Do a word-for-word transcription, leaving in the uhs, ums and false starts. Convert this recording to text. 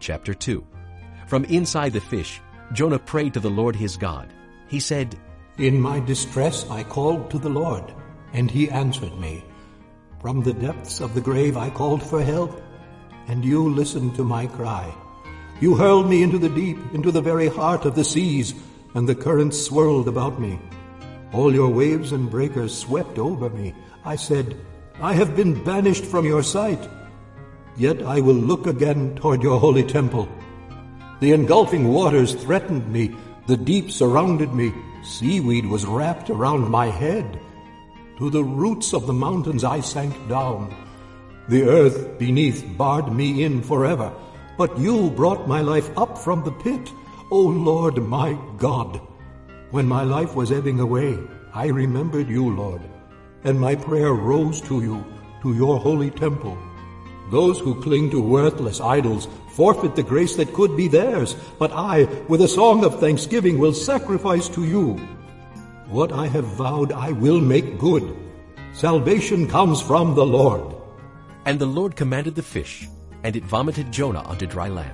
Chapter two. From inside the fish, Jonah prayed to the Lord his God. He said, In my distress I called to the Lord, and he answered me. From the depths of the grave I called for help, and you listened to my cry. You hurled me into the deep, into the very heart of the seas, and the currents swirled about me. All your waves and breakers swept over me. I said, I have been banished from your sight. Yet I will look again toward your holy temple. The engulfing waters threatened me. The deep surrounded me. Seaweed was wrapped around my head. To the roots of the mountains I sank down. The earth beneath barred me in forever. But you brought my life up from the pit, O Lord my God. When my life was ebbing away, I remembered you, Lord, and my prayer rose to you, to your holy temple. Those who cling to worthless idols forfeit the grace that could be theirs, but I, with a song of thanksgiving, will sacrifice to you. What I have vowed I will make good. Salvation comes from the Lord. And the Lord commanded the fish, and it vomited Jonah onto dry land.